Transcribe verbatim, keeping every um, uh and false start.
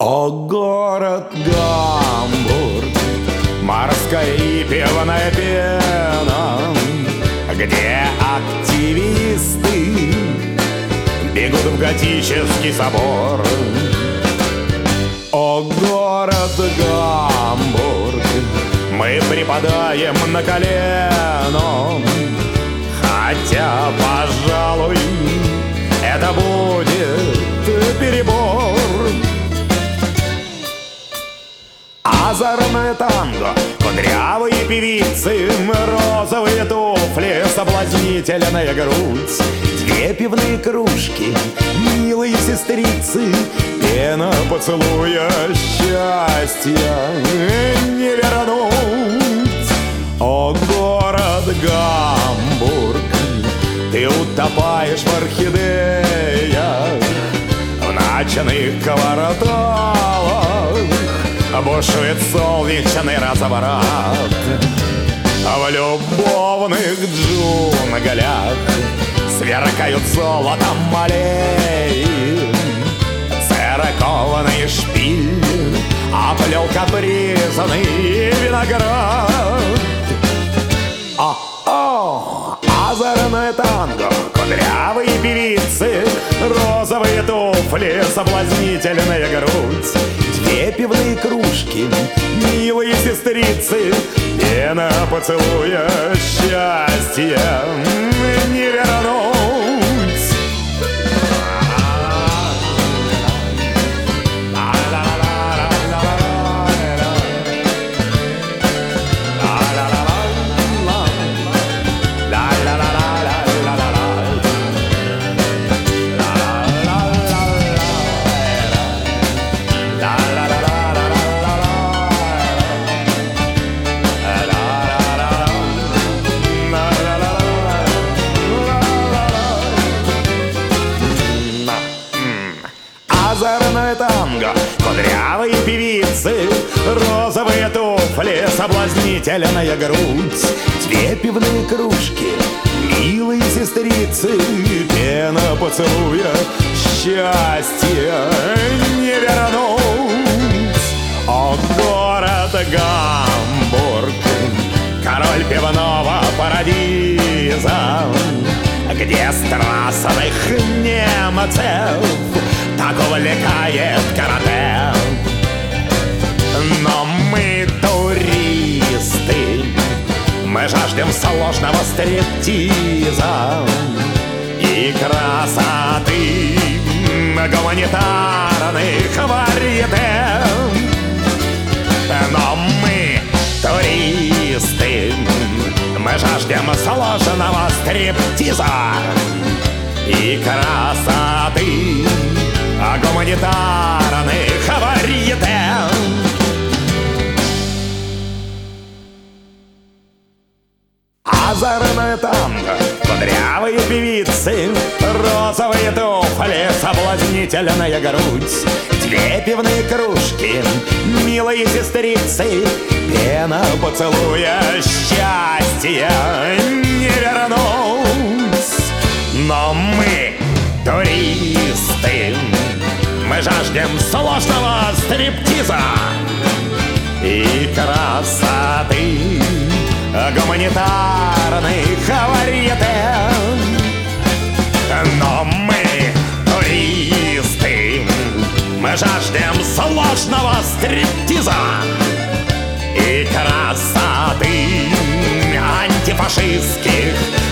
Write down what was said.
О, город Гамбург, морская и пивная пена, где активисты бегут в готический собор. О, город Гамбург, мы припадаем на колено, хотя, пожалуй, это будет перебор. Озорное танго, кудрявые певицы, розовые туфли, соблазнительная грудь, две пивные кружки, милые сестрицы, пена поцелуя, счастья не вернуть. О, город Гамбург, ты утопаешь в орхидеях, в ночных кварталах бушует солнечный разворот. В любовных джунглях сверкают золотом молей, церковный шпиль оплел капризный виноград. О-о, озорное танго, кудрявые певицы, розовые туфли, соблазнительная грудь, две пивные кружки, милые сестрицы, пена поцелуя, счастье не вернуть. Озорное танго, кудрявые певицы, розовые туфли, соблазнительная грудь, две пивные кружки, милые сестрицы, пена поцелуя, счастье не вернуть. О, город Гамбург, король пивного парадиза, где страстных немцев так увлекает карате. Но мы туристы, мы жаждем сложного стриптиза и красоты гуманитарных варьете. Но мы туристы, мы жаждем сложного стриптиза и красоты гуманитарных варьете. Озорное танго, кудрявые певицы, розовые туфли, соблазнительная грудь, две пивные кружки, милые сестрицы, пена поцелуя, счастье не вернуть. Но мы туристы, мы жаждем сложного стриптиза и красоты гуманитарных варьете. Но мы туристы, мы жаждем сложного стриптиза и красоты антифашистских